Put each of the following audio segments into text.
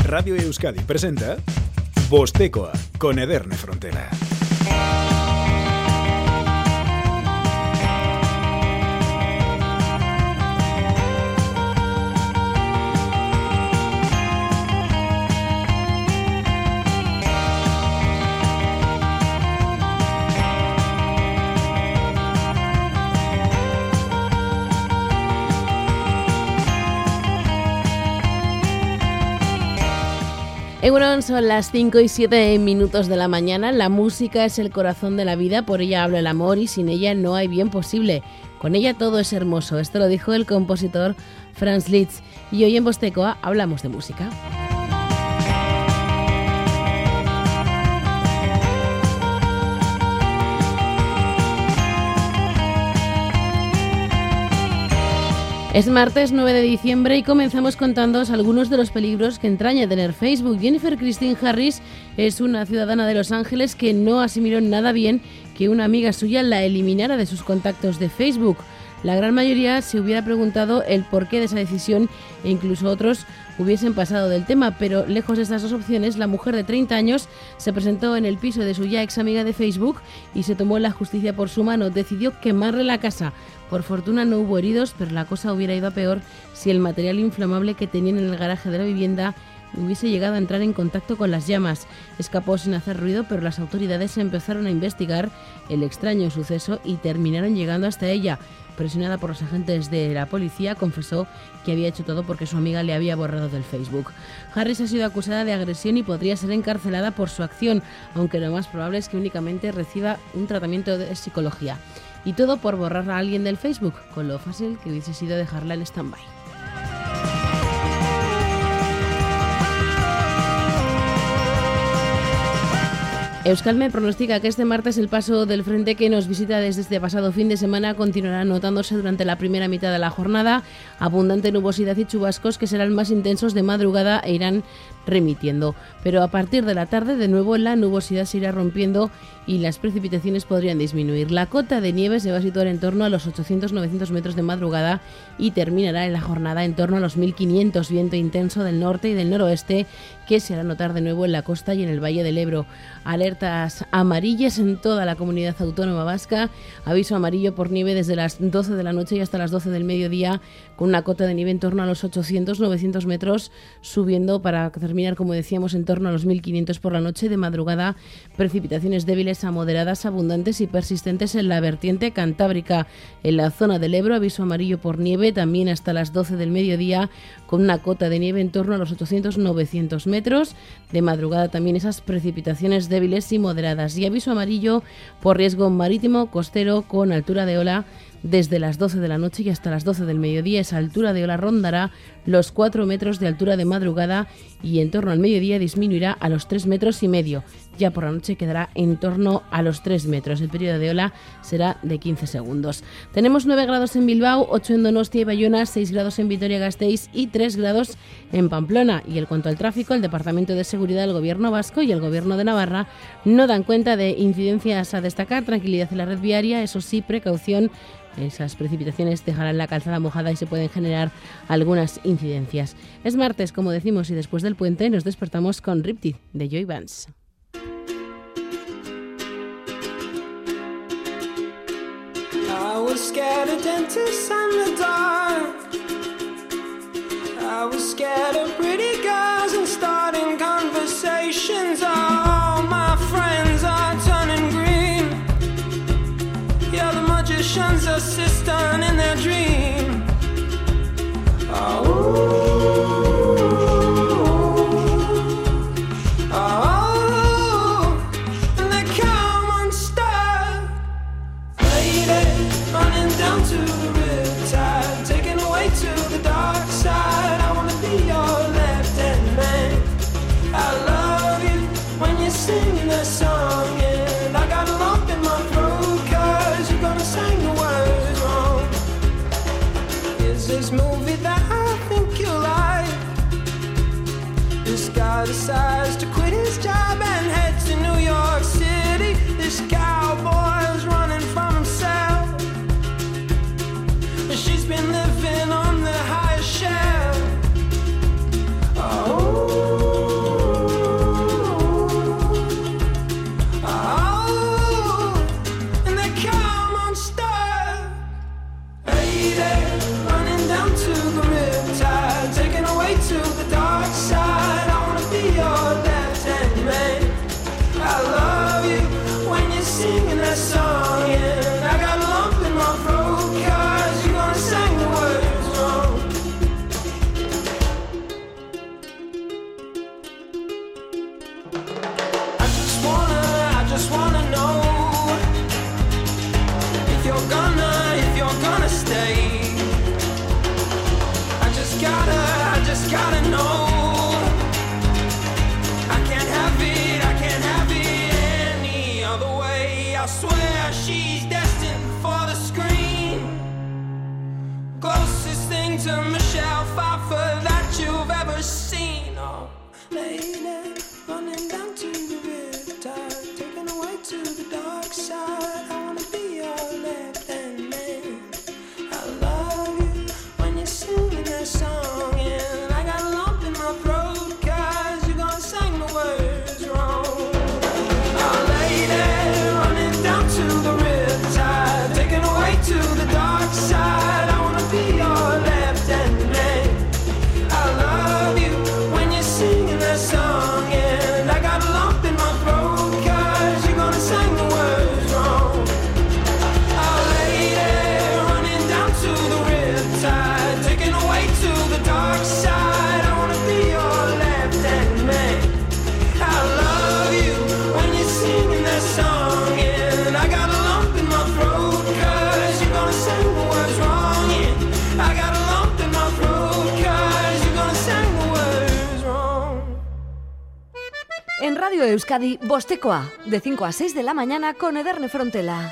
Radio Euskadi presenta Bostekoa con Ederne Frontera. Egunon, son las 5 y 7 minutos de la mañana. La música es el corazón de la vida, por ella habla el amor y sin ella no hay bien posible. Con ella todo es hermoso. Esto lo dijo el compositor Franz Liszt. Y hoy en Bostekoa hablamos de música. Es martes 9 de diciembre y comenzamos contándoos algunos de los peligros que entraña tener Facebook. Jennifer Christine Harris es una ciudadana de Los Ángeles que no asimiló nada bien que una amiga suya la eliminara de sus contactos de Facebook. La gran mayoría se hubiera preguntado el porqué de esa decisión e incluso otros hubiesen pasado del tema, pero lejos de estas dos opciones, la mujer de 30 años se presentó en el piso de su ya ex amiga de Facebook y se tomó la justicia por su mano. Decidió quemarle la casa. Por fortuna no hubo heridos, pero la cosa hubiera ido a peor si el material inflamable que tenían en el garaje de la vivienda hubiese llegado a entrar en contacto con las llamas. Escapó sin hacer ruido, pero las autoridades empezaron a investigar el extraño suceso y terminaron llegando hasta ella. Presionada por los agentes de la policía, confesó que había hecho todo porque su amiga le había borrado del Facebook. Harris ha sido acusada de agresión y podría ser encarcelada por su acción, aunque lo más probable es que únicamente reciba un tratamiento de psicología. Y todo por borrar a alguien del Facebook, con lo fácil que hubiese sido dejarla en stand-by. Euskalmet pronostica que este martes el paso del frente que nos visita desde este pasado fin de semana continuará notándose durante la primera mitad de la jornada. Abundante nubosidad y chubascos que serán más intensos de madrugada e irán remitiendo. Pero a partir de la tarde, de nuevo, la nubosidad se irá rompiendo y las precipitaciones podrían disminuir. La cota de nieve se va a situar en torno a los 800-900 metros de madrugada y terminará en la jornada en torno a los 1500. Viento intenso del norte y del noroeste que se hará notar de nuevo en la costa y en el Valle del Ebro. Alertas amarillas en toda la comunidad autónoma vasca. Aviso amarillo por nieve desde las 12 de la noche y hasta las 12 del mediodía, con una cota de nieve en torno a los 800-900 metros, subiendo para terminar, como decíamos, en torno a los 1500 por la noche. De madrugada, precipitaciones débiles a moderadas, abundantes y persistentes en la vertiente cantábrica. En la zona del Ebro, aviso amarillo por nieve también hasta las 12 del mediodía, con una cota de nieve en torno a los 800-900 metros. De madrugada también esas precipitaciones débiles y moderadas. Y aviso amarillo por riesgo marítimo costero con altura de ola desde las 12 de la noche y hasta las 12 del mediodía. Esa altura de ola rondará los 4 metros de altura de madrugada y en torno al mediodía disminuirá a los 3,5 metros. Ya por la noche quedará en torno a los 3 metros. El periodo de ola será de 15 segundos. Tenemos 9 grados en Bilbao, 8 en Donostia y Bayona, 6 grados en Vitoria-Gasteiz y 3 grados en Pamplona. Y en cuanto al tráfico, el Departamento de Seguridad del Gobierno vasco y el Gobierno de Navarra no dan cuenta de incidencias a destacar. Tranquilidad en la red viaria, eso sí, precaución. Esas precipitaciones dejarán la calzada mojada y se pueden generar algunas incidencias. Es martes, como decimos, y después del puente nos despertamos con Riptide de Joy Vance. I was scared of dentists and the dark. I was scared of pretty girls and starting conversations. All my friends are turning green. Yeah, the magician's assistant in their dream. Down to the riptide, taken away to the dark side. I wanna be your left-hand man. I love you when you're singing that song, and I got a lump in my throat 'cause you're gonna sing the words wrong. Is this movie that I think you like? This guy decides to quit his job and head to New York City. This cowboy's running from himself. She's been living on the highest shelf. Oh. swear she's destined for the screen. Closest thing to Michelle Pfeiffer that you've ever seen. Oh, lady, running down to the riptide, taken away to the dark side. I wanna be your left-hand man. I love you when you're singing that song, and I got a lump in my throat 'cause you're gonna sing the words wrong. Oh, lady, running down to the riptide, taken away to the dark side. I wanna be your left-hand man. I love you when you're singing that song, and I got a lump in my throat 'cause you're gonna sing the words wrong. Oh, lady, running down to the riptide, taken away to the dark side. I wanna be your left-hand man. I love you when you're singing that song, and I got a lump in my throat 'cause you're gonna sing the words wrong. Yeah, I got a lump in my throat 'cause you're gonna sing the words wrong. En Radio Euskadi, Bostekoa, de 5 a 6 de la mañana con Ederne Frontela.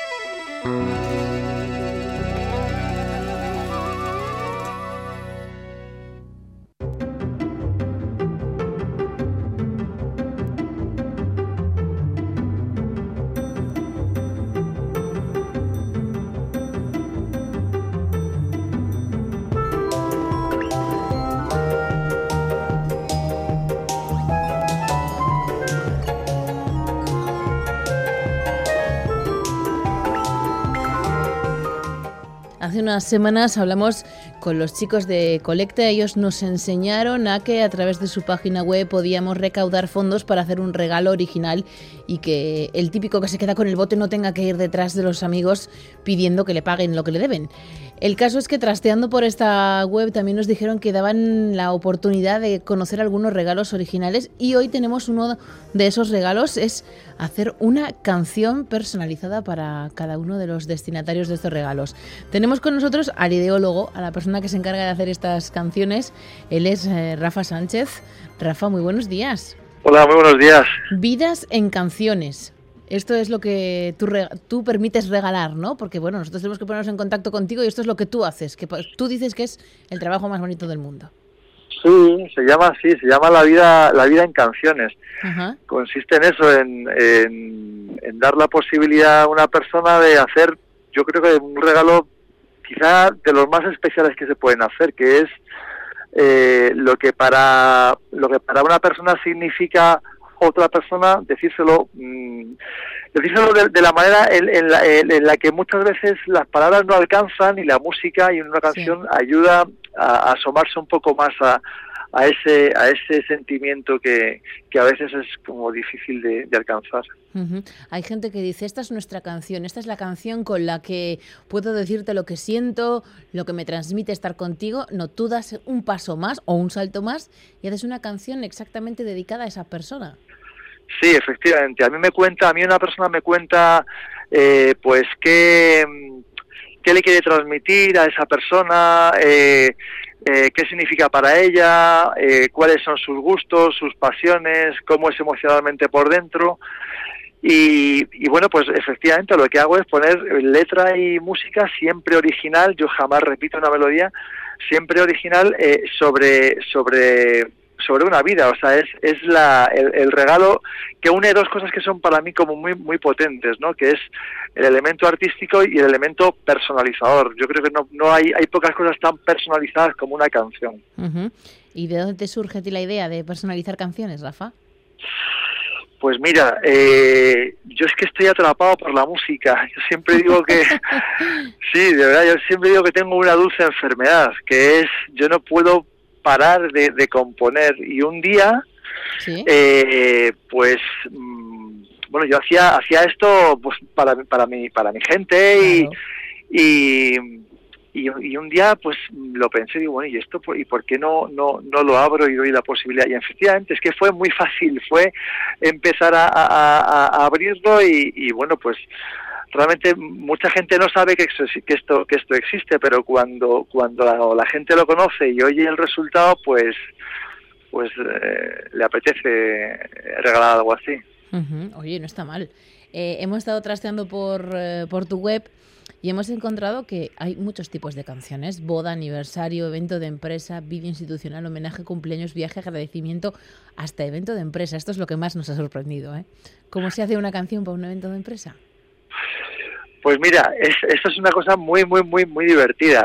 Hace unas semanas hablamos con los chicos de Colecta. Ellos nos enseñaron a que a través de su página web podíamos recaudar fondos para hacer un regalo original y que el típico que se queda con el bote no tenga que ir detrás de los amigos pidiendo que le paguen lo que le deben. El caso es que trasteando por esta web también nos dijeron que daban la oportunidad de conocer algunos regalos originales y hoy tenemos uno de esos regalos, es hacer una canción personalizada para cada uno de los destinatarios de estos regalos. Tenemos con nosotros al ideólogo, a la persona que se encarga de hacer estas canciones. Él es Rafa Sánchez. Rafa, muy buenos días. Hola, muy buenos días. Vidas en canciones. Esto es lo que tú permites regalar, ¿no? Porque, bueno, nosotros tenemos que ponernos en contacto contigo y esto es lo que tú haces, que tú dices que es el trabajo más bonito del mundo. Sí, se llama así, se llama la vida en canciones. Ajá. Consiste en eso, en dar la posibilidad a una persona de hacer, yo creo que un regalo quizá de los más especiales que se pueden hacer, que es lo que para una persona significa otra persona, decírselo de la manera en la que muchas veces las palabras no alcanzan y la música y una canción ayuda a asomarse un poco más a ese sentimiento que a veces es como difícil de alcanzar. Uh-huh. Hay gente que dice, esta es nuestra canción, esta es la canción con la que puedo decirte lo que siento, lo que me transmite estar contigo. No, tú das un paso más o un salto más y haces una canción exactamente dedicada a esa persona. Sí, efectivamente. A mí una persona me cuenta pues qué le quiere transmitir a esa persona, qué significa para ella, cuáles son sus gustos, sus pasiones, cómo es emocionalmente por dentro. Y bueno, pues efectivamente lo que hago es poner letra y música siempre original. Yo jamás repito una melodía, siempre original, sobre una vida. O sea, es el regalo que une dos cosas que son para mí como muy muy potentes, ¿no? Que es el elemento artístico y el elemento personalizador. Yo creo que no hay pocas cosas tan personalizadas como una canción. Uh-huh. ¿Y de dónde te surge a ti la idea de personalizar canciones, Rafa? Pues mira, yo es que estoy atrapado por la música. Yo siempre digo que sí, de verdad, yo siempre digo que tengo una dulce enfermedad, que es yo no puedo parar de componer. Y un día, ¿sí? Pues bueno, yo hacía esto pues para mi gente. Claro. Y un día pues lo pensé, digo, bueno, ¿y esto y por qué no lo abro y doy la posibilidad? Y efectivamente es que fue muy fácil, fue empezar a abrirlo y bueno, pues realmente mucha gente no sabe que esto existe, pero cuando la gente lo conoce y oye el resultado, pues le apetece regalar algo así. Uh-huh. Oye, no está mal. Hemos estado trasteando por tu web y hemos encontrado que hay muchos tipos de canciones: boda, aniversario, evento de empresa, vídeo institucional, homenaje, cumpleaños, viaje, agradecimiento, hasta evento de empresa. Esto es lo que más nos ha sorprendido, ¿eh? ¿Cómo se hace una canción para un evento de empresa? Pues mira, esto es una cosa muy, muy, muy, muy divertida.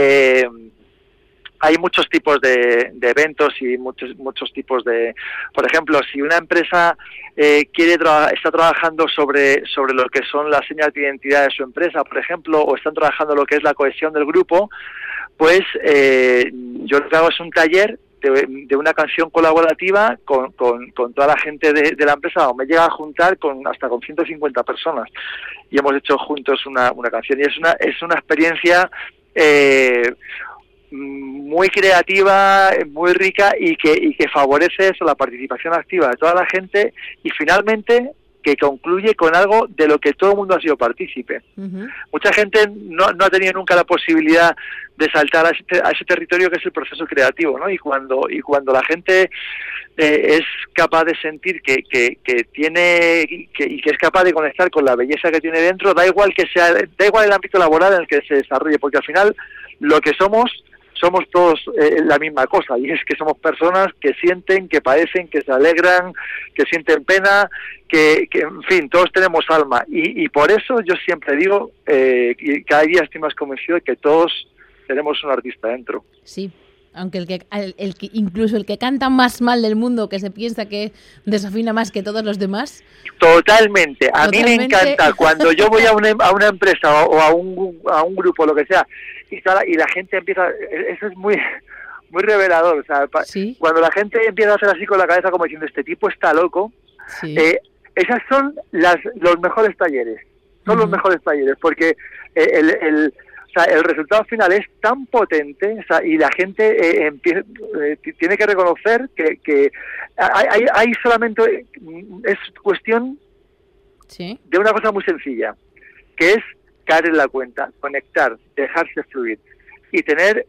Hay muchos tipos de eventos y muchos tipos de... Por ejemplo, si una empresa está trabajando sobre lo que son las señas de identidad de su empresa, por ejemplo, o están trabajando lo que es la cohesión del grupo, pues yo lo que hago es un taller de una canción colaborativa con toda la gente de la empresa, o me llega a juntar hasta con 150 personas, y hemos hecho juntos una canción, y es una experiencia muy creativa, muy rica, y que favorece eso, la participación activa de toda la gente, y finalmente que concluye con algo de lo que todo el mundo ha sido partícipe. Uh-huh. Mucha gente no ha tenido nunca la posibilidad de saltar a ese territorio que es el proceso creativo, ¿no? Y cuando la gente es capaz de sentir que tiene y que es capaz de conectar con la belleza que tiene dentro, da igual el ámbito laboral en el que se desarrolle, porque al final lo que somos todos la misma cosa, y es que somos personas que sienten, que padecen, que se alegran, que sienten pena, que en fin, todos tenemos alma, y por eso yo siempre digo, y cada día estoy más convencido de que todos tenemos un artista dentro. Sí, aunque incluso el que canta más mal del mundo, que se piensa que desafina más que todos los demás. Totalmente. A mí me encanta cuando yo voy a una empresa o a un grupo, lo que sea, y la gente empieza, eso es muy revelador, o sea, ¿sí? Cuando la gente empieza a hacer así con la cabeza como diciendo, este tipo está loco, sí. Esas son los mejores talleres, son los mejores talleres, porque el resultado final es tan potente, o sea, y la gente tiene que reconocer que hay solamente, es cuestión, ¿sí?, de una cosa muy sencilla, que es caer en la cuenta, conectar, dejarse fluir y tener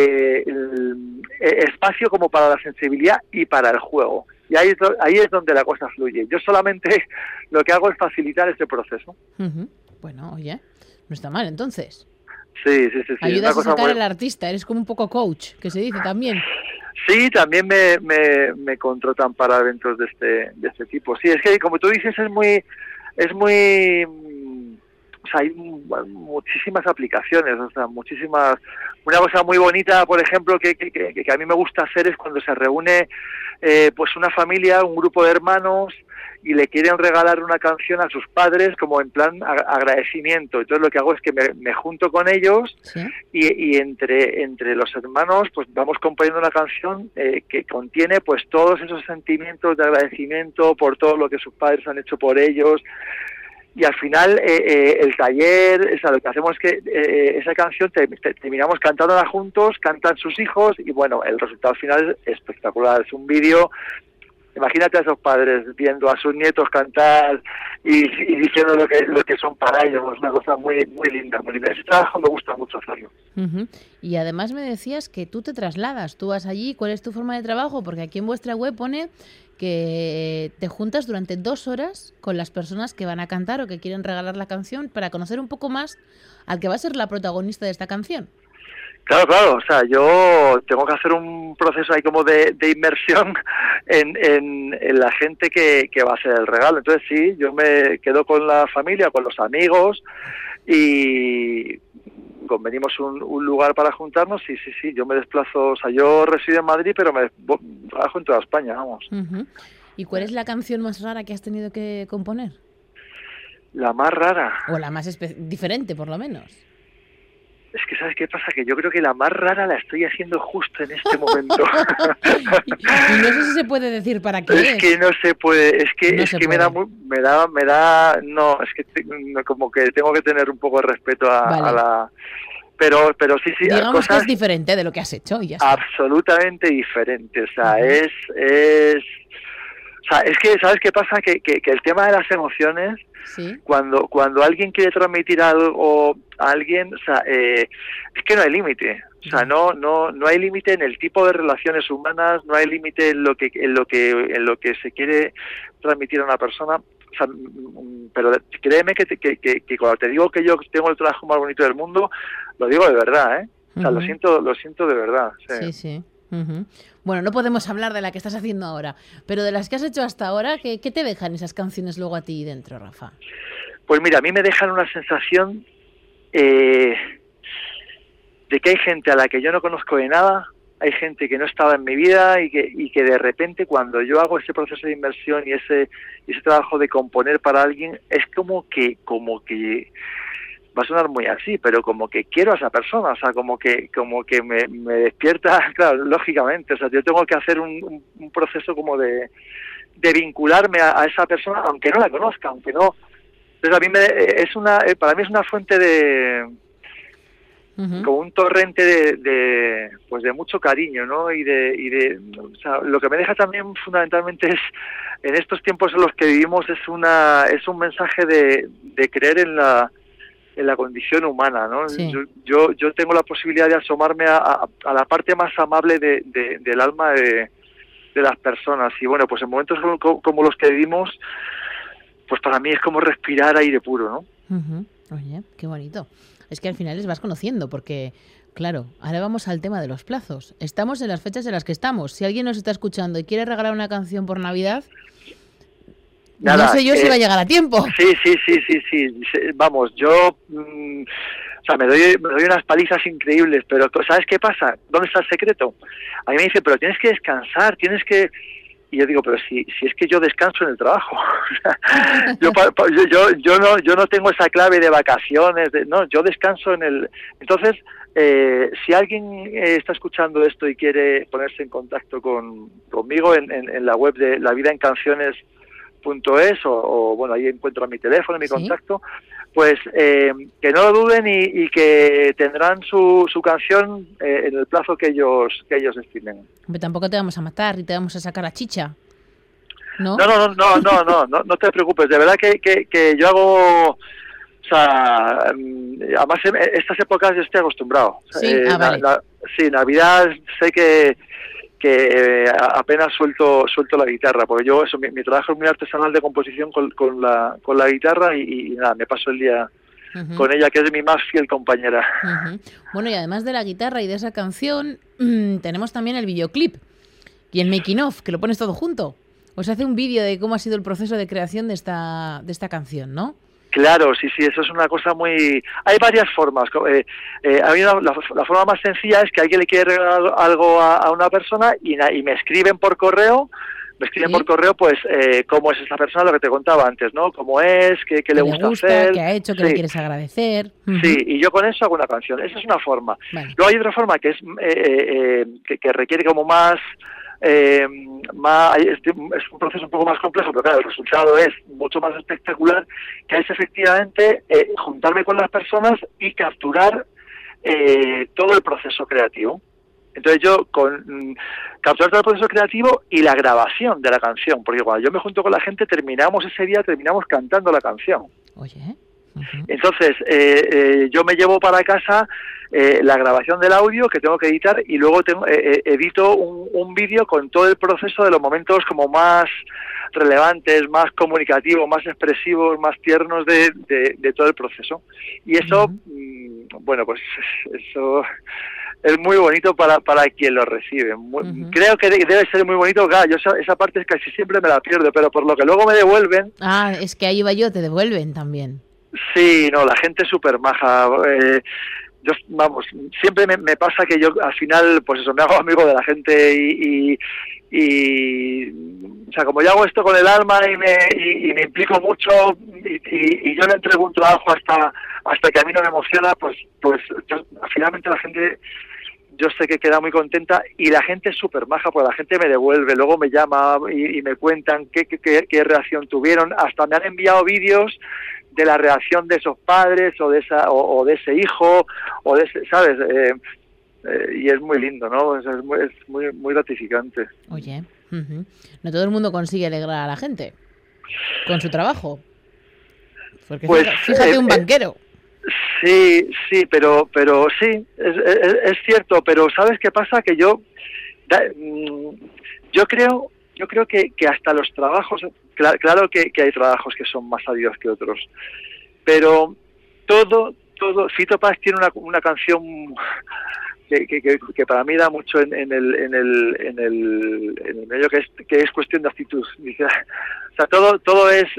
espacio como para la sensibilidad y para el juego. Y ahí es donde la cosa fluye. Yo solamente lo que hago es facilitar ese proceso. Uh-huh. Bueno, oye, no está mal entonces. Sí. Ayudas a sacar al artista, eres como un poco coach, que se dice también. Sí, también me contratan para eventos de este tipo. Sí, es que como tú dices, es muy o sea, hay muchísimas aplicaciones, o sea, muchísimas. Una cosa muy bonita, por ejemplo, que a mí me gusta hacer es cuando se reúne pues una familia, un grupo de hermanos, y le quieren regalar una canción a sus padres como en plan agradecimiento. Entonces lo que hago es que me junto con ellos, ¿sí?, y entre los hermanos pues vamos componiendo una canción que contiene pues todos esos sentimientos de agradecimiento por todo lo que sus padres han hecho por ellos. Y al final el taller, o sea, lo que hacemos es que esa canción terminamos cantándola juntos, cantan sus hijos, y bueno, el resultado final es espectacular. Es un vídeo. Imagínate a esos padres viendo a sus nietos cantar y diciendo lo que son para ellos. Es una cosa muy, muy linda, muy linda. Ese trabajo me gusta mucho hacerlo. Uh-huh. Y además me decías que tú te trasladas, tú vas allí. ¿Cuál es tu forma de trabajo? Porque aquí en vuestra web pone que te juntas durante 2 horas con las personas que van a cantar o que quieren regalar la canción para conocer un poco más al que va a ser la protagonista de esta canción. Claro, o sea, yo tengo que hacer un proceso ahí como de inmersión en la gente que va a hacer el regalo. Entonces sí, yo me quedo con la familia, con los amigos, y convenimos un lugar para juntarnos. Sí, yo me desplazo, o sea, yo resido en Madrid, pero trabajo en toda España, vamos. Uh-huh. ¿Y cuál es la canción más rara que has tenido que componer? La más rara. O la más diferente, por lo menos. Es que, ¿sabes qué pasa? Que yo creo que la más rara la estoy haciendo justo en este momento. Y no sé si se puede decir para qué es. Que no se puede, es que me da, no, es que como que tengo que tener un poco de respeto a la... Pero sí, digamos cosas, que es diferente de lo que has hecho y ya está. Absolutamente diferente, o sea, o sea, es que, ¿sabes qué pasa? Que el tema de las emociones, ¿sí?, cuando alguien quiere transmitir algo a alguien, o sea, es que no hay límite. O sea, no hay límite en el tipo de relaciones humanas, no hay límite en lo que se quiere transmitir a una persona. o sea, pero créeme que cuando te digo que yo tengo el trabajo más bonito del mundo, lo digo de verdad, ¿eh? O sea, lo siento de verdad. Sí. Bueno, no podemos hablar de la que estás haciendo ahora, pero de las que has hecho hasta ahora, ¿qué te dejan esas canciones luego a ti dentro, Rafa? Pues mira, a mí me dejan una sensación de que hay gente a la que yo no conozco de nada, hay gente que no estaba en mi vida y que de repente cuando yo hago ese proceso de inmersión y ese trabajo de componer para alguien, es como que va a sonar muy así, pero como que quiero a esa persona, o sea, como que me despierta, claro, lógicamente, o sea, yo tengo que hacer un proceso como de vincularme a esa persona, aunque no la conozca, aunque no. Entonces para mí es una fuente de como un torrente de mucho cariño, ¿no? Y o sea, lo que me deja también fundamentalmente es, en estos tiempos en los que vivimos, es un mensaje de creer en la condición humana, ¿no? Sí. Yo tengo la posibilidad de asomarme a la parte más amable del alma de las personas, y bueno, pues en momentos como los que vivimos, pues para mí es como respirar aire puro, ¿no? Oye, qué bonito. Es que al final les vas conociendo, porque, claro, ahora vamos al tema de los plazos. Estamos en las fechas en las que estamos. Si alguien nos está escuchando y quiere regalar una canción por Navidad, nada, no sé yo si va a llegar a tiempo. Sí. Vamos, yo... o sea, me doy unas palizas increíbles, pero ¿sabes qué pasa? ¿Dónde está el secreto? A mí me dice, pero tienes que descansar, tienes que... Y yo digo, pero si es que yo descanso en el trabajo. yo no tengo esa clave de vacaciones, no, yo descanso en el... Entonces, si alguien está escuchando esto y quiere ponerse en contacto conmigo en la web de La Vida en Canciones.es o bueno, ahí encuentro mi teléfono, mi contacto, pues que no lo duden y que tendrán su canción en el plazo que ellos estimen. Hombre, tampoco te vamos a matar y te vamos a sacar a chicha, ¿no? No te preocupes, de verdad que yo hago, o sea, además estas épocas yo estoy acostumbrado. Sí, vale. Sí, Navidad sé que apenas suelto la guitarra, porque yo mi trabajo es muy artesanal de composición con la guitarra y nada, me paso el día con ella, que es mi más fiel compañera. Bueno, y además de la guitarra y de esa canción, tenemos también el videoclip y el making of, que lo pones todo junto. Os hace un vídeo de cómo ha sido el proceso de creación de esta canción, ¿no? Claro, sí, eso es una cosa muy... Hay varias formas. La forma más sencilla es que alguien le quiere regalar algo a una persona y me escriben por correo. Por correo, pues, cómo es esta persona, lo que te contaba antes, ¿no? Cómo es, qué le gusta hacer. Qué ha hecho, qué le quieres agradecer. Sí, y yo con eso hago una canción. Esa es una forma. Vale. Luego hay otra forma que es que requiere como más... es un proceso un poco más complejo, pero claro, el resultado es mucho más espectacular, que es efectivamente juntarme con las personas y capturar todo el proceso creativo. Entonces yo capturar todo el proceso creativo y la grabación de la canción, porque cuando yo me junto con la gente terminamos cantando la canción. Oye. Entonces yo me llevo para casa la grabación del audio que tengo que editar y luego edito un vídeo con todo el proceso de los momentos como más relevantes, más comunicativos, más expresivos, más tiernos de todo el proceso. Y eso, bueno, pues eso es muy bonito para quien lo recibe. Creo que debe ser muy bonito. Claro, yo esa parte casi siempre me la pierdo, pero por lo que luego me devuelven... Ah, es que ahí va yo, te devuelven también. Sí, no, la gente es súper maja. Yo, vamos, siempre me pasa que yo al final, pues eso, me hago amigo de la gente y o sea, como yo hago esto con el alma y me implico mucho y yo le entrego un trabajo hasta que a mí no me emociona, pues finalmente la gente, yo sé que queda muy contenta y la gente es súper maja, porque la gente me devuelve, luego me llama y me cuentan qué reacción tuvieron, hasta me han enviado vídeos de la reacción de esos padres o de ese hijo o de ese, ¿sabes? Y es muy lindo, ¿no? Es muy muy gratificante. Oye, no todo el mundo consigue alegrar a la gente con su trabajo. Porque pues, fíjate un banquero. Sí, pero sí, es cierto, pero ¿sabes qué pasa? Que yo creo yo creo que hasta los trabajos, claro que hay trabajos que son más sabidos que otros, pero todo, Fito Páez tiene una canción que para mí da mucho en el medio, que es cuestión de actitud. Dice, o sea, todo es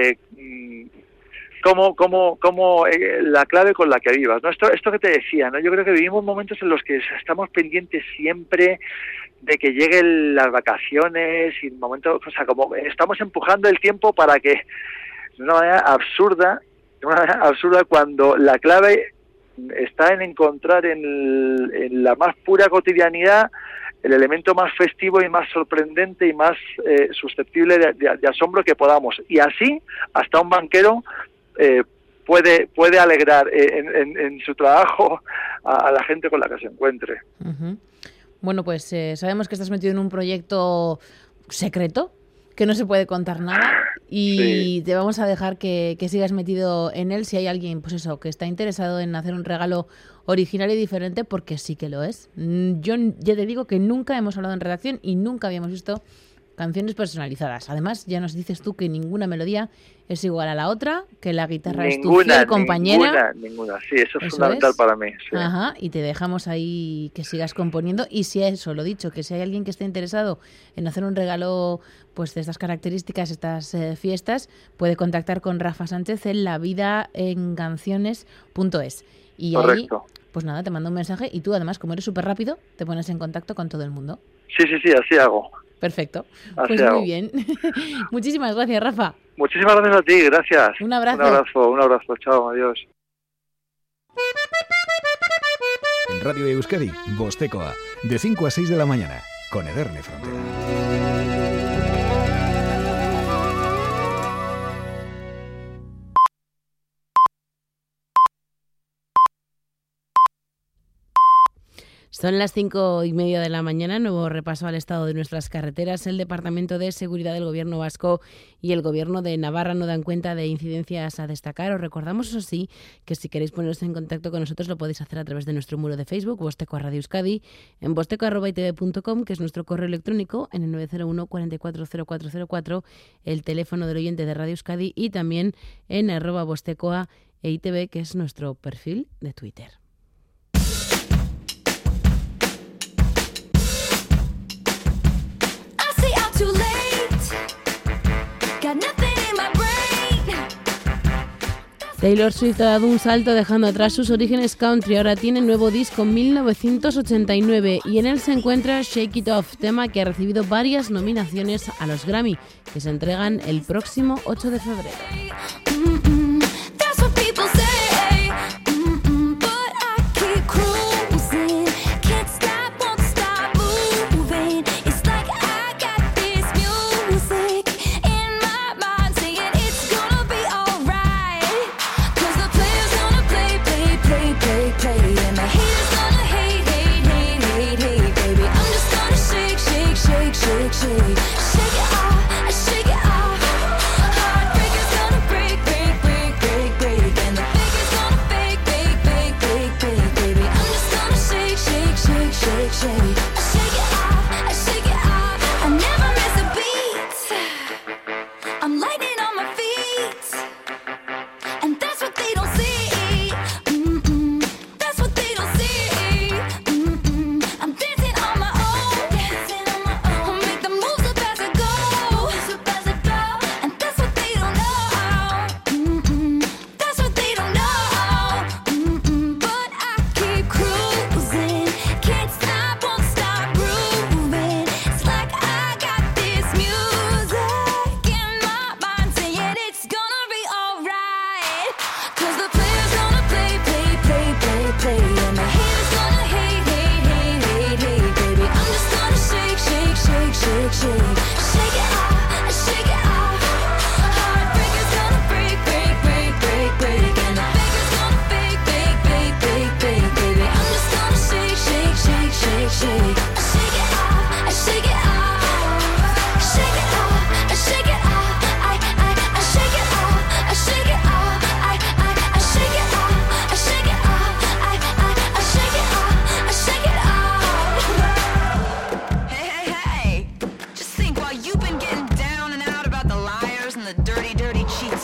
como la clave con la que vivas, ¿no? Esto que te decía, ¿no? Yo creo que vivimos momentos en los que estamos pendientes siempre de que lleguen las vacaciones y momentos, o sea, como estamos empujando el tiempo para que, de una manera absurda, cuando la clave está en encontrar en la más pura cotidianidad el elemento más festivo y más sorprendente y más susceptible de asombro que podamos. Y así, hasta un banquero puede alegrar en su trabajo a la gente con la que se encuentre. Uh-huh. Bueno, pues sabemos que estás metido en un proyecto secreto, que no se puede contar nada, y sí, te vamos a dejar que sigas metido en él. Si hay alguien, pues eso, que está interesado en hacer un regalo original y diferente, porque sí que lo es. Yo ya te digo que nunca hemos hablado en redacción y nunca habíamos visto canciones personalizadas. Además, ya nos dices tú que ninguna melodía es igual a la otra, que la guitarra es tu fiel compañera. Ninguna. Sí, eso es fundamental para mí. Sí. Ajá, y te dejamos ahí que sigas componiendo. Y si eso, lo dicho, que si hay alguien que esté interesado en hacer un regalo pues de estas características, estas fiestas, puede contactar con Rafa Sánchez en lavidaencanciones.es. Y correcto. Ahí, pues nada, te mando un mensaje y tú además, como eres súper rápido, te pones en contacto con todo el mundo. Sí, así hago. Perfecto. Así pues hago. Muy bien. Muchísimas gracias, Rafa. Muchísimas gracias a ti, gracias. Un abrazo. Un abrazo. Chao, adiós. En Radio Euskadi, Bostekoa, de 5 a 6 de la mañana, con Ederne Frontera. Son las 5:30 de la mañana, nuevo repaso al estado de nuestras carreteras. El Departamento de Seguridad del Gobierno vasco y el Gobierno de Navarra no dan cuenta de incidencias a destacar. Os recordamos, eso sí, que si queréis poneros en contacto con nosotros lo podéis hacer a través de nuestro muro de Facebook, Bostekoa Radio Euskadi, en bostekoa@itv.com, que es nuestro correo electrónico, en el 901 440404, el teléfono del oyente de Radio Euskadi, y también en @bostekoa e ITV, que es nuestro perfil de Twitter. Taylor Swift ha dado un salto dejando atrás sus orígenes country. Ahora tiene nuevo disco en 1989 y en él se encuentra Shake It Off, tema que ha recibido varias nominaciones a los Grammy, que se entregan el próximo 8 de febrero. Just think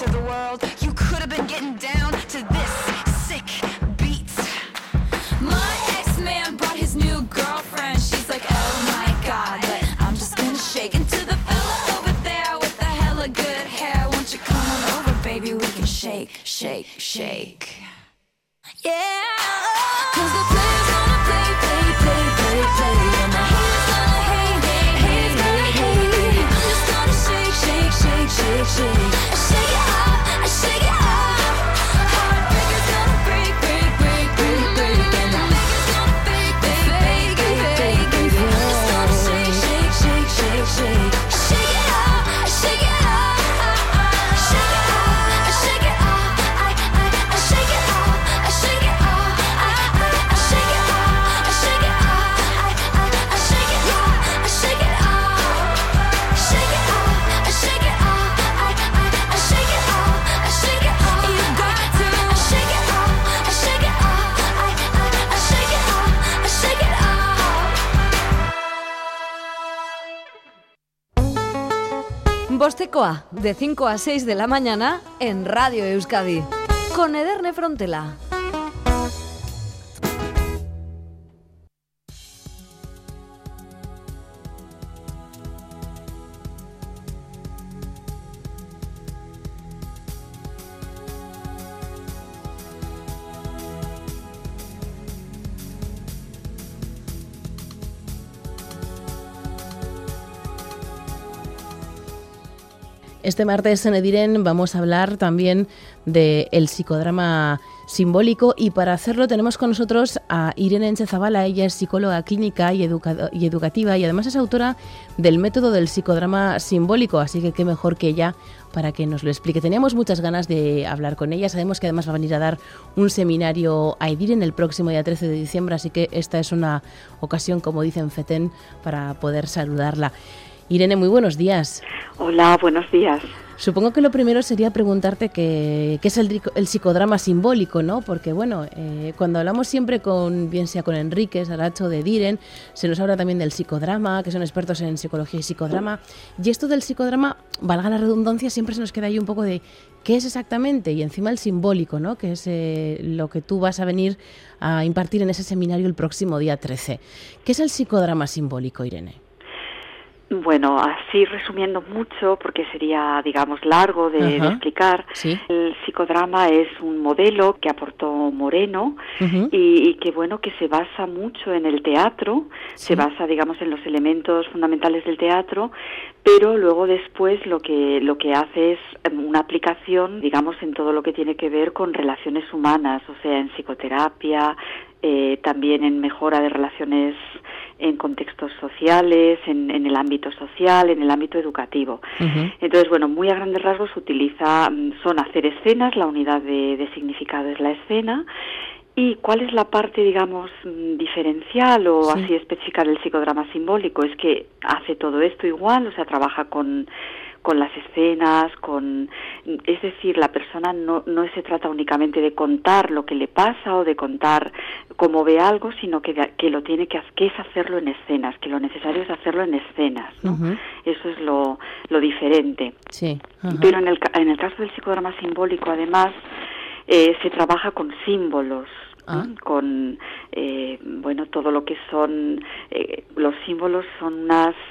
to the world. You could have been getting down to this sick beat. My ex-man brought his new girlfriend. She's like, oh my God, but I'm just gonna shake into the fella over there with the hella good hair. Won't you come on over, baby? We can shake, shake, shake. Yeah, 'cause the players gonna play, play, play, play, play, and the haters gonna hate, hate, hate, hate, hate. I'm just gonna shake, shake, shake, shake, shake. I shake it up, I shake it up. Heartbreakers gonna break, break, break, break, break, and the fakers gonna fake, fake, fake, fake, fake. I'm just gonna shake, shake, shake, shake, shake. I shake it up, I shake it up. I shake it up, I shake it up. I shake it up, I shake it up. I shake it up, I shake it up. I shake it up, I shake it up. Shake it up, I shake it up. I shake it up, I shake it up. You got to shake it up, I shake it up. I shake it up, I shake it up. Bostekoa, de 5 a 6 de la mañana en Radio Euskadi, con Edurne Frontela. Este martes en Ediren vamos a hablar también del psicodrama simbólico y para hacerlo tenemos con nosotros a Irene Enchezabala. Ella es psicóloga clínica y educativa y además es autora del método del psicodrama simbólico, así que qué mejor que ella para que nos lo explique. Teníamos muchas ganas de hablar con ella, sabemos que además va a venir a dar un seminario a Ediren el próximo día 13 de diciembre, así que esta es una ocasión, como dicen FETEN, para poder saludarla. Irene, muy buenos días. Hola, buenos días. Supongo que lo primero sería preguntarte qué es el psicodrama simbólico, ¿no? Porque, bueno, cuando hablamos siempre bien sea con Enrique Saracho de Ediren, se nos habla también del psicodrama, que son expertos en psicología y psicodrama. Y esto del psicodrama, valga la redundancia, siempre se nos queda ahí un poco de qué es exactamente. Y encima el simbólico, ¿no? Que es lo que tú vas a venir a impartir en ese seminario el próximo día 13. ¿Qué es el psicodrama simbólico, Irene? Bueno, así resumiendo mucho, porque sería, digamos, largo de explicar, ¿sí? El psicodrama es un modelo que aportó Moreno y que, bueno, que se basa mucho en el teatro, ¿sí? Se basa, digamos, en los elementos fundamentales del teatro, pero luego después lo que hace es una aplicación, digamos, en todo lo que tiene que ver con relaciones humanas, o sea, en psicoterapia, también en mejora de relaciones en contextos sociales, en el ámbito social, en el ámbito educativo. Entonces, bueno, muy a grandes rasgos son hacer escenas, la unidad de significado es la escena. ¿Y cuál es la parte, digamos, diferencial o sí, así específica del psicodrama simbólico? Es que hace todo esto igual, o sea, trabaja con las escenas, es decir, la persona no se trata únicamente de contar lo que le pasa o de contar cómo ve algo, sino que lo tiene que es hacerlo en escenas, que lo necesario es hacerlo en escenas, ¿no? Eso es lo diferente. Sí. Pero en el caso del psicodrama simbólico, además, se trabaja con símbolos, con bueno, todo lo que son los símbolos son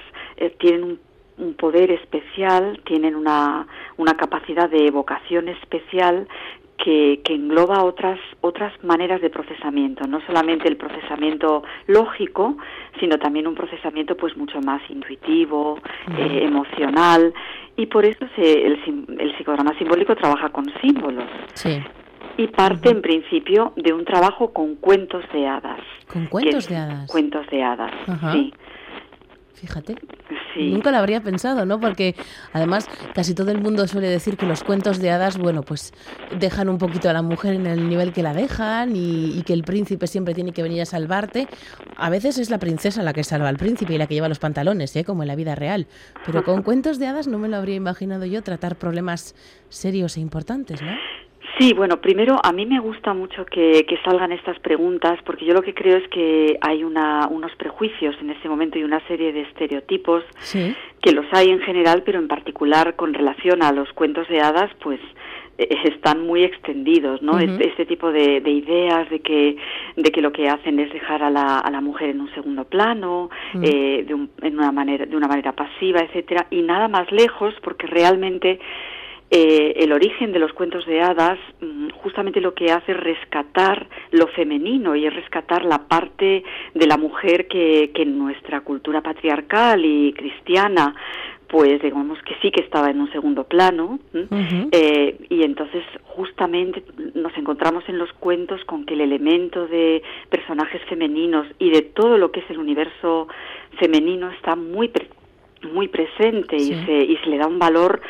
tienen un poder especial, tienen una capacidad de evocación especial que engloba otras maneras de procesamiento, no solamente el procesamiento lógico, sino también un procesamiento pues mucho más intuitivo, emocional, y por eso el psicodrama simbólico trabaja con símbolos. Sí. Y parte en principio de un trabajo con cuentos de hadas. ¿Con cuentos de hadas? Cuentos de hadas, sí. Fíjate, sí. Nunca lo habría pensado, ¿no? Porque además casi todo el mundo suele decir que los cuentos de hadas, bueno, pues dejan un poquito a la mujer en el nivel que la dejan y que el príncipe siempre tiene que venir a salvarte. A veces es la princesa la que salva al príncipe y la que lleva los pantalones, como en la vida real. Pero con cuentos de hadas no me lo habría imaginado yo, tratar problemas serios e importantes, ¿no? Sí, bueno, primero a mí me gusta mucho que salgan estas preguntas porque yo lo que creo es que hay unos prejuicios en este momento y una serie de estereotipos que los hay en general, pero en particular con relación a los cuentos de hadas, pues están muy extendidos, ¿no? Este tipo de ideas de que lo que hacen es dejar a la mujer en un segundo plano, de una manera pasiva, etcétera, y nada más lejos, porque realmente el origen de los cuentos de hadas justamente lo que hace es rescatar lo femenino y es rescatar la parte de la mujer que en nuestra cultura patriarcal y cristiana pues digamos que sí que estaba en un segundo plano, y entonces justamente nos encontramos en los cuentos con que el elemento de personajes femeninos y de todo lo que es el universo femenino está muy presente, y se le da un valor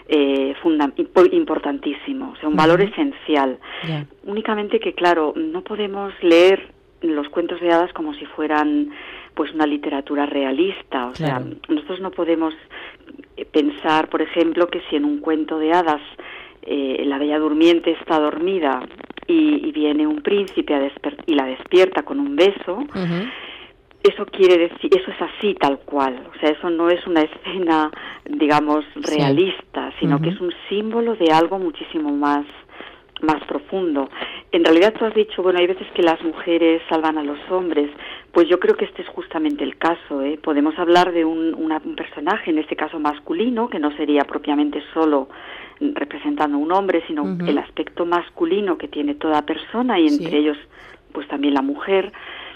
importantísimo, o sea, un valor esencial. Únicamente que, claro, no podemos leer los cuentos de hadas como si fueran pues una literatura realista, o sea, nosotros no podemos pensar, por ejemplo, que si en un cuento de hadas la Bella Durmiente está dormida y viene un príncipe y la despierta con un beso, eso quiere decir, eso es así tal cual, o sea, eso no es una escena, digamos, realista, sino que es un símbolo de algo muchísimo más profundo. En realidad tú has dicho, bueno, hay veces que las mujeres salvan a los hombres, pues yo creo que este es justamente el caso, ¿eh? Podemos hablar de un personaje, en este caso masculino, que no sería propiamente solo representando a un hombre, sino el aspecto masculino que tiene toda persona, y entre ellos pues también la mujer,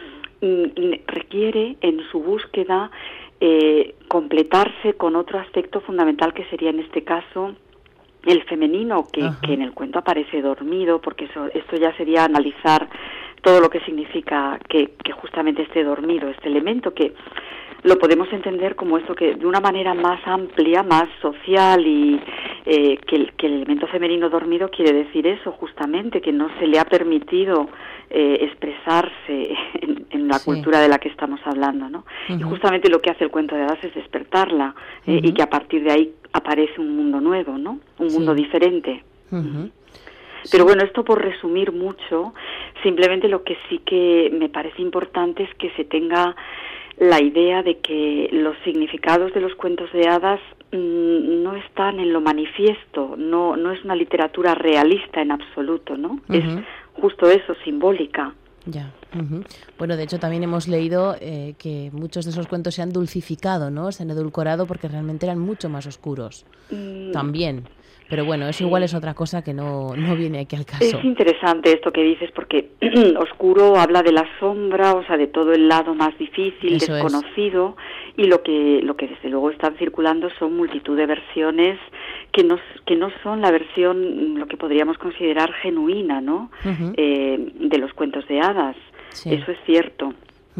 requiere en su búsqueda completarse con otro aspecto fundamental, que sería en este caso el femenino, que en el cuento aparece dormido, porque esto ya sería analizar todo lo que significa que justamente esté dormido, este elemento, que lo podemos entender como esto, que de una manera más amplia, más social, y que el elemento femenino dormido quiere decir eso, justamente, que no se le ha permitido expresarse en la cultura de la que estamos hablando, ¿no? Y justamente lo que hace el cuento de hadas es despertarla, y que a partir de ahí aparece un mundo nuevo, ¿no? Un mundo diferente. Pero bueno, esto por resumir mucho, simplemente lo que sí que me parece importante es que se tenga la idea de que los significados de los cuentos de hadas no están en lo manifiesto, no es una literatura realista en absoluto, ¿no? Es justo eso, simbólica. Ya. Bueno, de hecho también hemos leído que muchos de esos cuentos se han dulcificado, ¿no? Se han edulcorado porque realmente eran mucho más oscuros. También. Pero bueno, eso igual es otra cosa que no viene aquí al caso. Es interesante esto que dices, porque oscuro habla de la sombra, o sea, de todo el lado más difícil, eso desconocido, y lo que desde luego están circulando son multitud de versiones que no son la versión, lo que podríamos considerar genuina, ¿no? De los cuentos de hadas. Eso es cierto.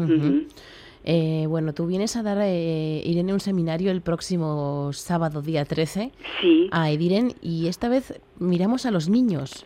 Bueno, tú vienes a dar, Irene, un seminario el próximo sábado, día 13, a Ediren, y esta vez miramos a los niños.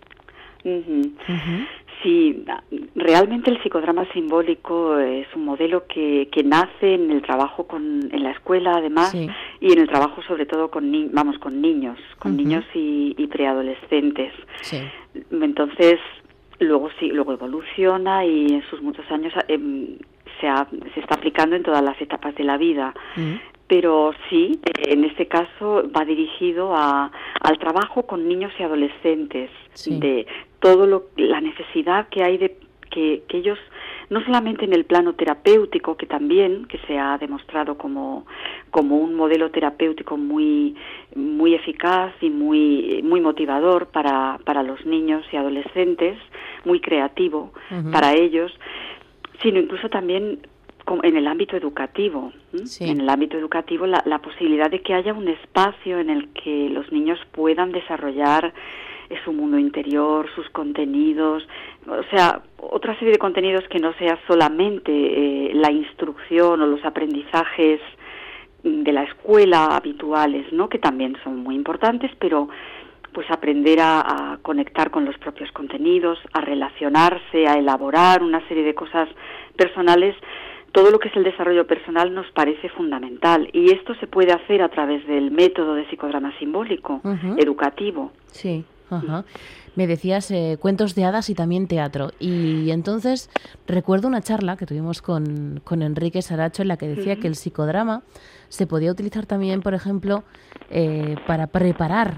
Sí, realmente el psicodrama simbólico es un modelo que nace en el trabajo en la escuela, además, y en el trabajo sobre todo con niños, y preadolescentes. Entonces, luego evoluciona, y en sus muchos años se está aplicando en todas las etapas de la vida. Pero sí, en este caso va dirigido al trabajo con niños y adolescentes, de todo la necesidad que hay de que ellos, no solamente en el plano terapéutico, que también, que se ha demostrado como un modelo terapéutico muy eficaz y muy motivador para los niños y adolescentes, muy creativo para ellos, sino incluso también en el ámbito educativo. En el ámbito educativo, la posibilidad de que haya un espacio en el que los niños puedan desarrollar su mundo interior, sus contenidos, o sea, otra serie de contenidos que no sea solamente la instrucción o los aprendizajes de la escuela habituales, ¿no? Que también son muy importantes, pero pues aprender a conectar con los propios contenidos, a relacionarse, a elaborar una serie de cosas personales. Todo lo que es el desarrollo personal nos parece fundamental, y esto se puede hacer a través del método de psicodrama simbólico educativo. Ajá. Me decías cuentos de hadas y también teatro. Y entonces recuerdo una charla que tuvimos con Enrique Saracho en la que decía que el psicodrama se podía utilizar también, por ejemplo, para preparar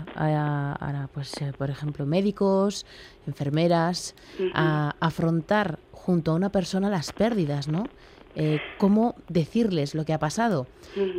por ejemplo, médicos, enfermeras, a afrontar junto a una persona las pérdidas, ¿no? Cómo decirles lo que ha pasado.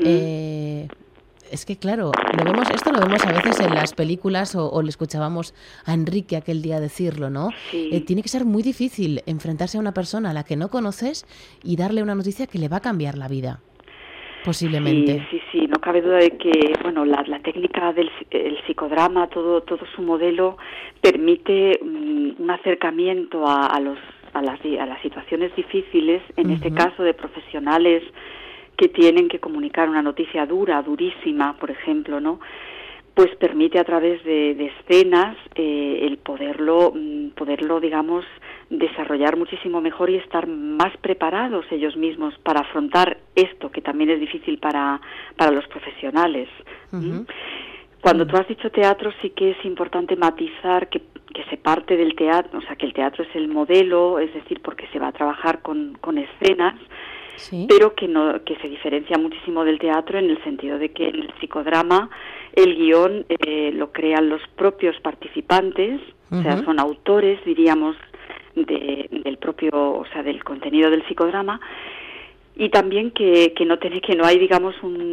Es que, claro, esto lo vemos a veces en las películas o le escuchábamos a Enrique aquel día decirlo, ¿no? Sí. Tiene que ser muy difícil enfrentarse a una persona a la que no conoces y darle una noticia que le va a cambiar la vida, posiblemente. Sí, no cabe duda de que, bueno, la técnica del el psicodrama, todo su modelo permite un acercamiento a las situaciones difíciles, en este caso de profesionales que tienen que comunicar una noticia durísima, por ejemplo, ¿no? Pues permite a través de escenas el poderlo, digamos, desarrollar muchísimo mejor y estar más preparados ellos mismos para afrontar esto, que también es difícil para los profesionales. Cuando tú has dicho teatro, sí que es importante matizar que se parte del teatro, o sea, que el teatro es el modelo, es decir, porque se va a trabajar con escenas, Sí. pero que se diferencia muchísimo del teatro en el sentido de que en el psicodrama el guión lo crean los propios participantes, o sea, son autores, diríamos, del propio, o sea, del contenido del psicodrama, y también que no hay, digamos,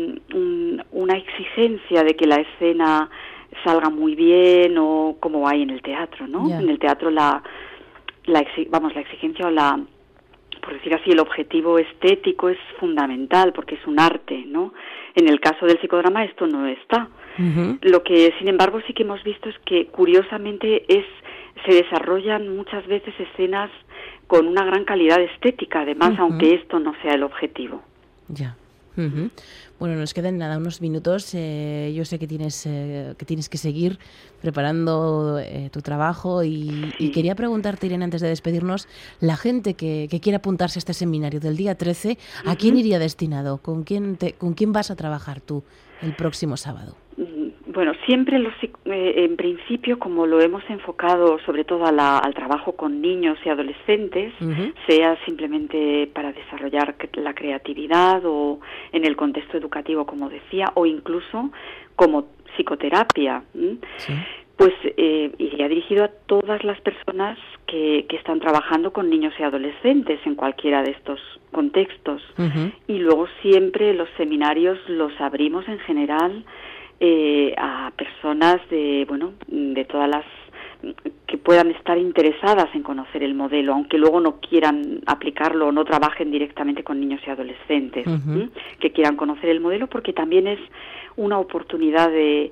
una exigencia de que la escena salga muy bien o como hay en el teatro, ¿no? Ya. En el teatro la exigencia o por decir así, el objetivo estético es fundamental porque es un arte, ¿no? En el caso del psicodrama esto no está. Lo que, sin embargo, sí que hemos visto es que, curiosamente, se desarrollan muchas veces escenas con una gran calidad estética, además, aunque esto no sea el objetivo. Ya. Bueno, nos quedan nada unos minutos. Yo sé que tienes que seguir preparando tu trabajo y quería preguntarte, Irene, antes de despedirnos, la gente que quiera apuntarse a este seminario del día 13, ¿a quién iría destinado? ¿Con quién vas a trabajar tú el próximo sábado? Bueno, siempre en principio, como lo hemos enfocado sobre todo al trabajo con niños y adolescentes, sea simplemente para desarrollar la creatividad o en el contexto educativo, como decía, o incluso como psicoterapia, pues iría dirigido a todas las personas que están trabajando con niños y adolescentes en cualquiera de estos contextos. Y luego siempre los seminarios los abrimos en general a personas de todas las que puedan estar interesadas en conocer el modelo, aunque luego no quieran aplicarlo o no trabajen directamente con niños y adolescentes, que quieran conocer el modelo, porque también es una oportunidad de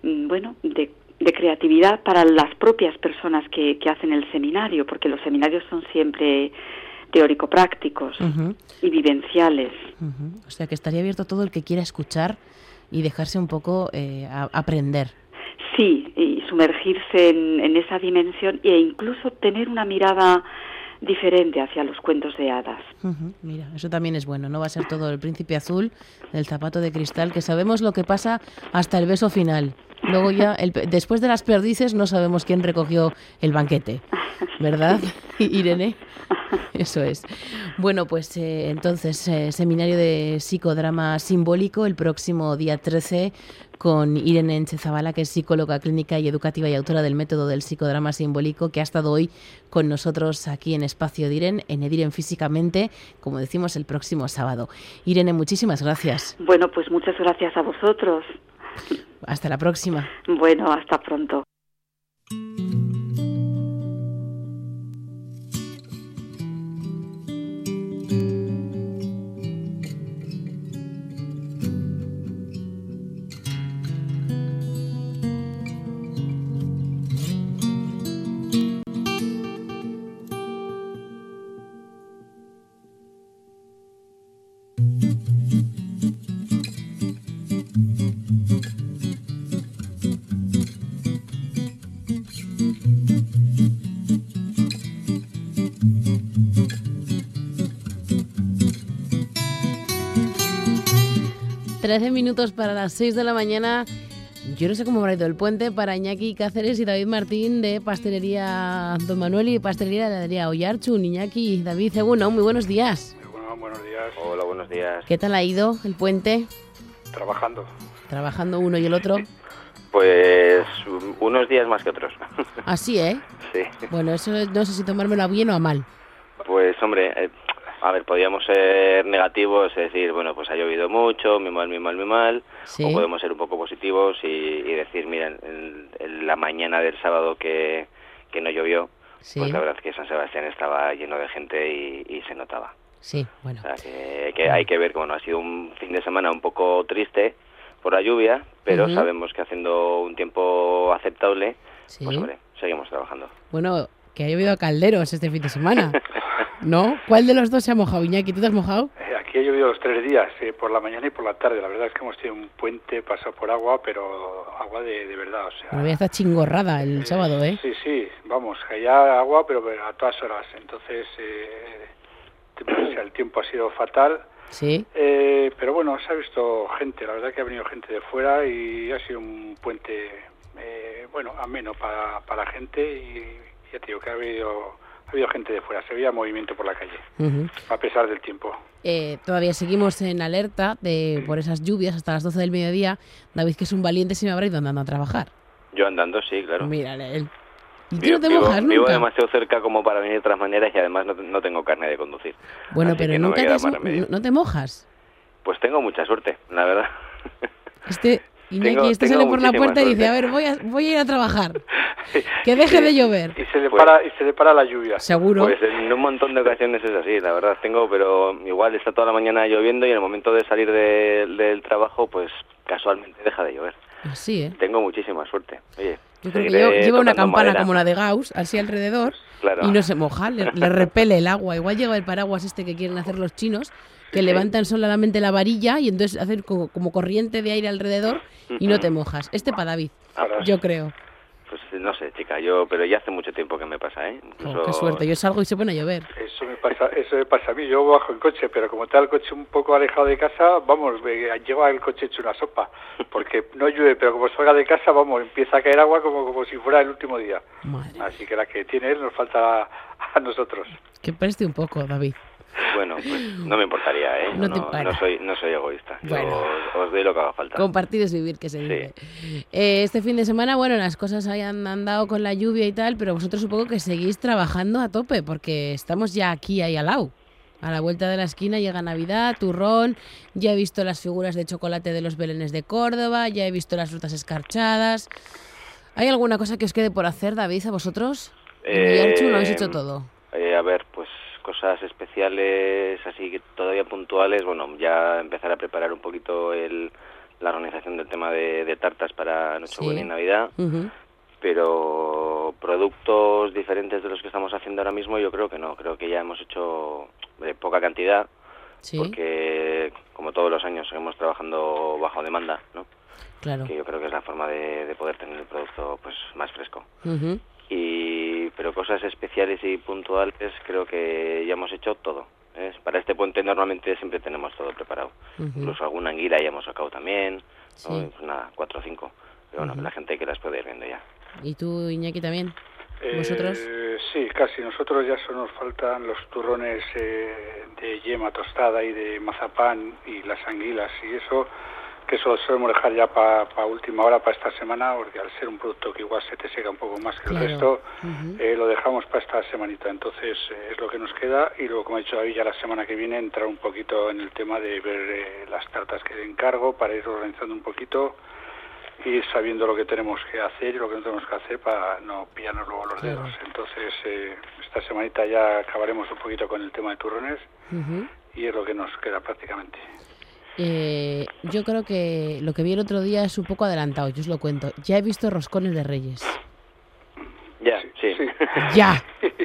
creatividad para las propias personas que hacen el seminario, porque los seminarios son siempre teórico-prácticos y vivenciales. O sea, que estaría abierto todo el que quiera escuchar y dejarse un poco aprender. Sí, y sumergirse en esa dimensión e incluso tener una mirada diferente hacia los cuentos de hadas. Mira, eso también es bueno, no va a ser todo el príncipe azul, el zapato de cristal, que sabemos lo que pasa hasta el beso final. Luego ya, después de las perdices, no sabemos quién recogió el banquete, ¿verdad, Irene? Eso es. Bueno, pues entonces, seminario de psicodrama simbólico el próximo día 13 con Irene Enchezabala, que es psicóloga clínica y educativa y autora del método del psicodrama simbólico, que ha estado hoy con nosotros aquí en Espacio Ediren, en Ediren Físicamente, como decimos, el próximo sábado. Irene, muchísimas gracias. Bueno, pues muchas gracias a vosotros. Hasta la próxima. Bueno, hasta pronto. Trece minutos para las 6 de la mañana. Yo no sé cómo habrá ido el puente para Iñaki Cáceres y David Martín de Pastelería Don Manuel y Pastelería de Heladería Oyarchun. Iñaki, David, Seguno, muy buenos días. Bueno, buenos días. Hola, buenos días. ¿Qué tal ha ido el puente? Trabajando. ¿Trabajando uno y el otro? Pues unos días más que otros. Así, ¿eh? Sí. Bueno, eso no sé si tomármelo a bien o a mal. Pues hombre, a ver, podríamos ser negativos, es decir, bueno, pues ha llovido mucho, muy mal, Sí. o podemos ser un poco positivos y decir, mira, en la mañana del sábado que no llovió, Sí. pues la verdad es que San Sebastián estaba lleno de gente y se notaba. Sí, bueno. O sea, que hay que ver que bueno, ha sido un fin de semana un poco triste por la lluvia, pero Ujú. sabemos que haciendo un tiempo aceptable, Sí. pues hombre, seguimos trabajando. Bueno, que ha llovido a calderos este fin de semana, ¿no? ¿Cuál de los dos se ha mojado, Iñaki? ¿Tú te has mojado? Aquí ha llovido los 3 días, por la mañana y por la tarde. La verdad es que hemos tenido un puente pasado por agua, pero agua de verdad, o sea... Bueno, ya está chingorrada el sábado, ¿eh? Sí, vamos, caía agua, pero a todas horas. Entonces, el tiempo ha sido fatal. Sí. Pero bueno, se ha visto gente, la verdad que ha venido gente de fuera y ha sido un puente, bueno, ameno para la gente y ya te digo que ha habido gente de fuera, se veía movimiento por la calle, Ujú. a pesar del tiempo. Todavía seguimos en alerta por esas lluvias hasta las 12 del mediodía. David, que es un valiente, se me habrá ido andando a trabajar. Yo andando, sí, claro. Mírale, él. ¿Y tú no te mojas Vivo nunca? demasiado cerca como para venir de otras maneras y además no tengo carne de conducir. Bueno, Así pero que no me nunca queda te más remedio. no te mojas. Pues tengo mucha suerte, la verdad. Iñaki, Tengo sale por la muchísima puerta y dice, suerte. a ver, voy a ir a trabajar. Que deje de llover. Y se le para la lluvia. Seguro. Pues en un montón de ocasiones es así, la verdad pero igual está toda la mañana lloviendo y en el momento de salir del trabajo, pues casualmente deja de llover. Así, ¿eh? Tengo muchísima suerte. Oye, Yo creo que seguiré lleva una tocando campana madera. como la de Gauss, así alrededor, Claro. y no se moja, le repele el agua. Igual lleva el paraguas este que quieren hacer los chinos, que Sí. levantan solamente la varilla y entonces hacen como corriente de aire alrededor y no te mojas. Este para David, yo creo. Pues no sé, chica, pero ya hace mucho tiempo que me pasa, ¿eh? Incluso- Qué suerte, yo salgo y se pone a llover. Eso me pasa a mí, yo bajo en coche, pero como está el coche un poco alejado de casa, vamos, lleva el coche hecho una sopa, porque no llueve, pero como salga de casa, vamos, empieza a caer agua como si fuera el último día. Madre. Así que la que tiene él nos falta a nosotros. Que preste un poco, David. Bueno, pues no me importaría, ¿eh? No te para. No soy egoísta. Bueno. Yo os doy lo que haga falta. Compartir es vivir, que se dice. Este fin de semana, bueno, las cosas hayan andado con la lluvia y tal, pero vosotros supongo que seguís trabajando a tope, porque estamos ya aquí, ahí al lado. A la vuelta de la esquina llega Navidad, turrón, ya he visto las figuras de chocolate de los Belenes de Córdoba, ya he visto las frutas escarchadas. ¿Hay alguna cosa que os quede por hacer, David, a vosotros? En Oyarchun lo habéis hecho todo. A ver, pues cosas especiales, así que todavía puntuales, bueno, ya empezar a preparar un poquito la organización del tema de tartas para Nochebuena Sí. y Navidad, Ujú. pero productos diferentes de los que estamos haciendo ahora mismo yo creo que no, creo que ya hemos hecho poca cantidad, Sí, porque como todos los años seguimos trabajando bajo demanda, ¿no? claro. Que yo creo que es la forma de poder tener el producto pues más fresco. Ujú. Pero cosas especiales y puntuales creo que ya hemos hecho todo, ¿eh? Para este puente normalmente siempre tenemos todo preparado. Ujú. Incluso alguna anguila ya hemos sacado también, ¿no? Sí. Pues nada, 4 o 5. Pero bueno, Ujú. que la gente que las puede ir viendo ya. ¿Y tú, Iñaki, también? ¿Vosotros? Sí, casi. Nosotros ya solo nos faltan los turrones de yema tostada y de mazapán y las anguilas y eso, que eso lo solemos dejar ya para última hora, para esta semana, porque al ser un producto que igual se te seca un poco más que Claro. el resto, Ujú. lo dejamos para esta semanita. Entonces es lo que nos queda y luego, como ha dicho David, ya la semana que viene entrar un poquito en el tema de ver las tartas que encargo para ir organizando un poquito y sabiendo lo que tenemos que hacer y lo que no tenemos que hacer para no pillarnos luego los Claro. dedos. Entonces esta semanita ya acabaremos un poquito con el tema de turrones Ujú. y es lo que nos queda prácticamente. Yo creo que lo que vi el otro día es un poco adelantado, yo os lo cuento. Ya he visto roscones de Reyes. Ya, sí. ¡Ya!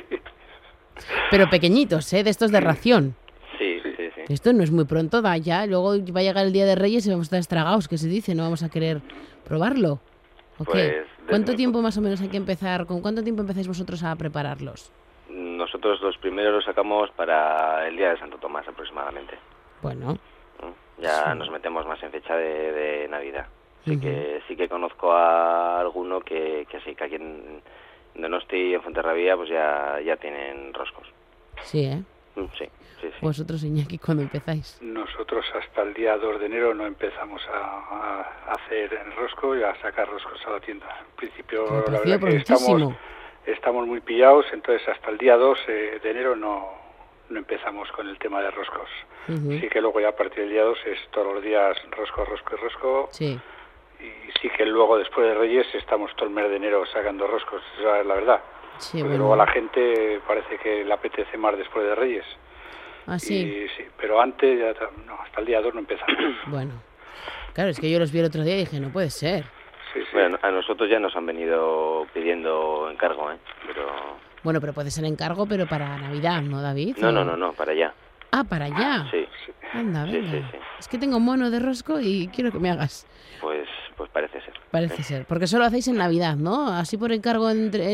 Pero pequeñitos, ¿eh? De estos de ración. Sí. Esto no es muy pronto, da ya. Luego va a llegar el día de Reyes y vamos a estar estragados, que se dice. No vamos a querer probarlo. ¿O qué? Pues, ¿Cuánto desde- tiempo más o menos hay que empezar? ¿Con cuánto tiempo empezáis vosotros a prepararlos? Nosotros los primeros los sacamos para el día de Santo Tomás aproximadamente. Bueno. ¿No? Ya Sí. nos metemos más en fecha de Navidad. Sí que conozco a alguno que sí, que aquí en Donosti y en Fuenterrabía pues ya tienen roscos. Sí, ¿eh? Sí. Vosotros, Iñaki, ¿cuándo empezáis? Nosotros hasta el día 2 de enero no empezamos a hacer el rosco y a sacar roscos a la tienda. En principio, Me la pareció verdad que prontísimo. estamos muy pillados, entonces hasta el día 2 de enero no empezamos con el tema de roscos. Sí que luego ya a partir del día 2 es todos los días rosco. Sí. Y sí que luego después de Reyes estamos todo el mes de enero sacando roscos, esa es la verdad. Sí, Porque bueno. luego a la gente parece que le apetece más después de Reyes. ¿Ah, sí? Sí, pero antes, no, hasta el día 2 no empezamos. Bueno. Claro, es que yo los vi el otro día y dije, no puede ser. Sí. Bueno, a nosotros ya nos han venido pidiendo encargo, pero... Bueno, pero puede ser encargo, pero para Navidad, ¿no, David? No, para allá. Ah, para allá. Sí. Anda, Sí, venga. sí. Es que tengo un mono de rosco y quiero que me hagas. Pues parece ser. Parece ser. Porque solo hacéis en Navidad, ¿no? Así por encargo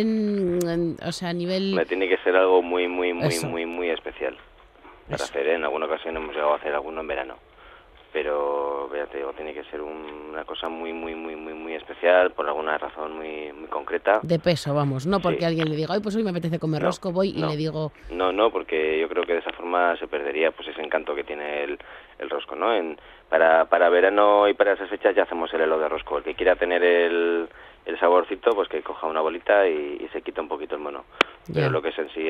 o sea, a nivel... Me tiene que ser algo muy Eso. especial para Eso. hacer. En alguna ocasión hemos llegado a hacer alguno en verano. Pero, fíjate, tiene que ser una cosa muy especial, por alguna razón muy concreta. De peso, vamos. No porque Sí. alguien le diga, pues hoy me apetece comer rosco, voy y le digo... No, porque yo creo que de esa forma se perdería pues ese encanto que tiene el rosco, ¿no? Para verano y para esas fechas ya hacemos el helado de rosco. El que quiera tener el saborcito, pues que coja una bolita y se quita un poquito el mono. Pero lo que es en sí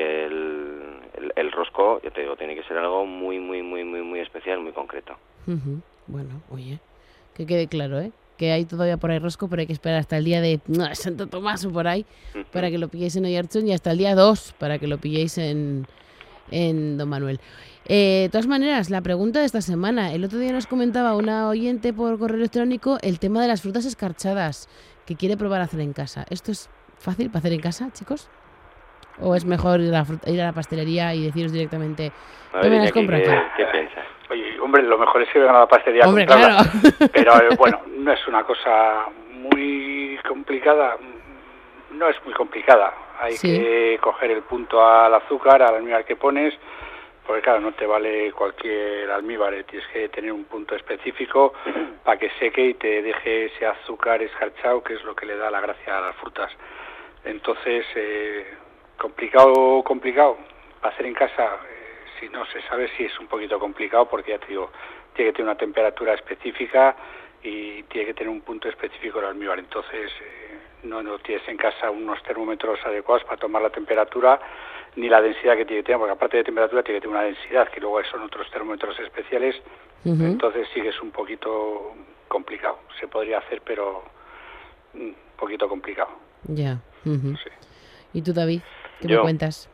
el rosco, yo te digo, tiene que ser algo muy especial, muy concreto. Bueno, oye, que quede claro, ¿eh? Que hay todavía por ahí rosco, pero hay que esperar hasta el día de Santo Tomás o por ahí para que lo pilléis en Oyarzún y hasta el día 2 para que lo pilléis en Don Manuel. De todas maneras, la pregunta de esta semana. El otro día nos comentaba una oyente por correo electrónico el tema de las frutas escarchadas que quiere probar a hacer en casa. ¿Esto es fácil para hacer en casa, chicos? ¿O es mejor ir a la pastelería y deciros directamente A ¿qué ver, me las Iñaki, compro aquí? ¿qué piensas? Oye, hombre, lo mejor es que vengan a la pastelería a Hombre, comprarla. claro. Pero bueno, no es una cosa muy complicada. No es muy complicada. Hay que coger el punto al azúcar, al almíbar que pones, porque claro, no te vale cualquier almíbar, tienes que tener un punto específico para que seque y te deje ese azúcar escarchado, que es lo que le da la gracia a las frutas. Entonces, complicado, para hacer en casa, si no se sabe si es un poquito complicado, porque ya te digo, tiene que tener una temperatura específica y tiene que tener un punto específico el almíbar. Entonces, no tienes en casa unos termómetros adecuados para tomar la temperatura ni la densidad que tiene que tener, porque aparte de temperatura tiene que tener una densidad, que luego son otros termómetros especiales. Entonces sí que es un poquito complicado. Se podría hacer, pero un poquito complicado. Ya. Sí. ¿Y tú, David? ¿Qué me cuentas?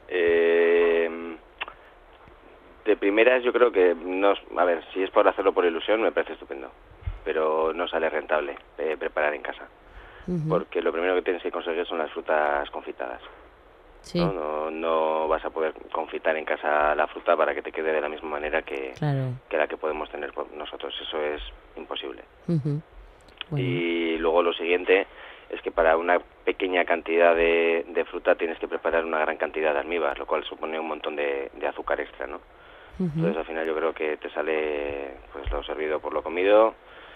De primeras yo creo que a ver, si es por hacerlo por ilusión me parece estupendo, pero no sale rentable preparar en casa, porque lo primero que tienes que conseguir son las frutas confitadas. Sí. No vas a poder confitar en casa la fruta para que te quede de la misma manera que la que podemos tener nosotros. Eso es imposible. Bueno. Y luego lo siguiente es que para una pequeña cantidad de fruta tienes que preparar una gran cantidad de almíbar, lo cual supone un montón de azúcar extra, ¿no? Entonces al final yo creo que te sale pues lo servido por lo comido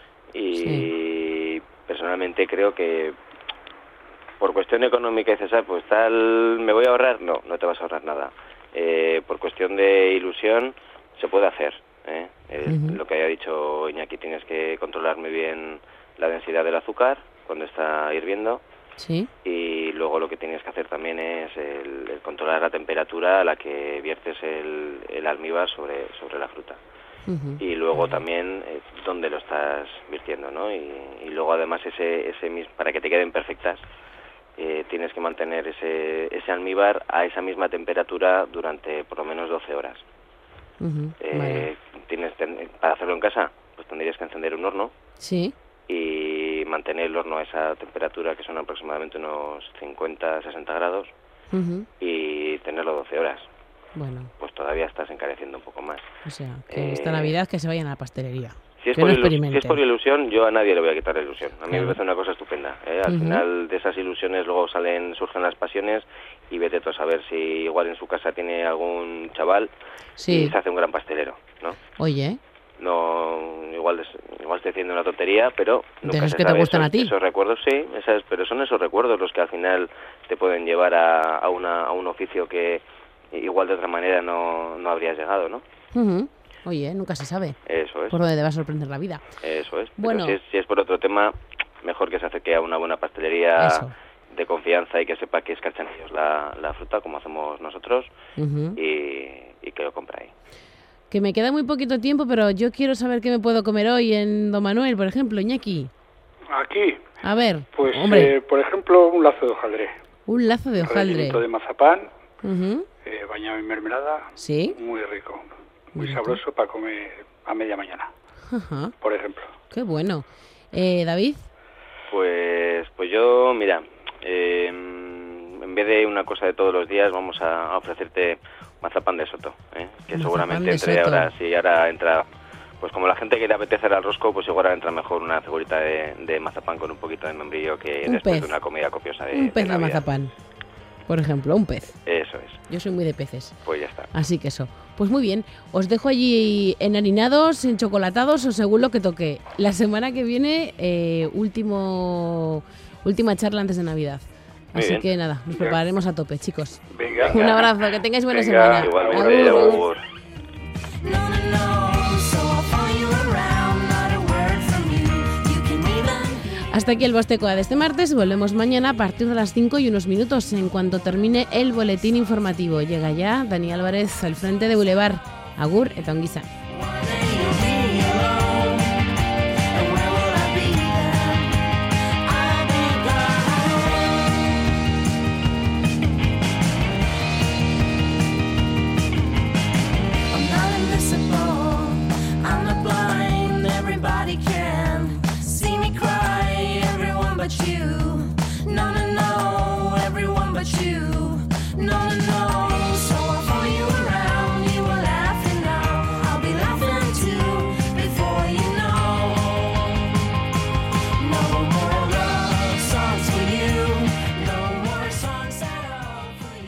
y personalmente creo que por cuestión económica dices, pues tal, ¿me voy a ahorrar? No te vas a ahorrar nada. Por cuestión de ilusión se puede hacer, lo que haya dicho Iñaki, tienes que controlar muy bien la densidad del azúcar cuando está hirviendo. Sí. Y luego lo que tienes que hacer también es el controlar la temperatura a la que viertes el almíbar sobre la fruta. Y luego también dónde lo estás virtiendo, ¿no? Y luego además ese para que te queden perfectas, tienes que mantener ese almíbar a esa misma temperatura durante por lo menos 12 horas. Vale. Para hacerlo en casa, pues tendrías que encender un horno. Sí. Y mantener el horno a esa temperatura, que son aproximadamente unos 50-60 grados, y tenerlo 12 horas. Bueno. Pues todavía estás encareciendo un poco más. O sea, que esta Navidad que se vayan a la pastelería. Si es por ilusión, yo a nadie le voy a quitar la ilusión. A mí me parece una cosa estupenda. Al final de esas ilusiones luego surgen las pasiones y vete tú a saber si igual en su casa tiene algún chaval y se hace un gran pastelero, ¿no? Oye, No, igual estoy haciendo una tontería, pero nunca de esos se que te sabe. gustan a ti. Esos recuerdos, sí, pero son esos recuerdos los que al final te pueden llevar a un oficio que igual de otra manera no habrías llegado, ¿no? Ujú. Oye, nunca se sabe Eso es. por dónde te va a sorprender la vida. Eso es. Bueno. Pero si es por otro tema, mejor que se acerque a una buena pastelería Eso. de confianza y que sepa que es Carchanillos la fruta, como hacemos nosotros, Ujú. y que lo compre ahí. Que me queda muy poquito tiempo, pero yo quiero saber qué me puedo comer hoy en Don Manuel, por ejemplo, Iñaki. Aquí, A ver, pues, hombre, por ejemplo, un lazo de hojaldre. un lazo de hojaldre. Rellenito de mazapán, Ujú. bañado en mermelada. Sí. Muy rico, muy Bonito. sabroso para comer a media mañana, Ajá. por ejemplo. Qué bueno. David, Pues yo, mira, en vez de una cosa de todos los días, vamos a ofrecerte mazapán de soto, que Mazapán seguramente de entre soto. ahora, si ahora entra, pues como la gente que le apetece al rosco, pues igual ahora entra mejor una figurita de mazapán con un poquito de membrillo que Un después pez. de una comida copiosa un pez de Navidad. mazapán. Por ejemplo, un pez. Eso es, Yo soy muy de peces. pues ya está. Así que eso. Pues muy bien, os dejo allí enharinados, enchocolatados o según lo que toque. La semana que viene, última charla antes de Navidad. Muy Así bien. que nada, nos prepararemos a tope, chicos. Venga. Un abrazo, que tengáis buena Venga, semana. Igualmente, Agur. agur. No, so I'll follow you around, not a word from you. You can even Hasta aquí el Bostecoa de este martes. Volvemos mañana a partir de las 5 y unos minutos, en cuanto termine el boletín informativo. Llega ya Dani Álvarez al frente de Boulevard. Agur eta ongi izan.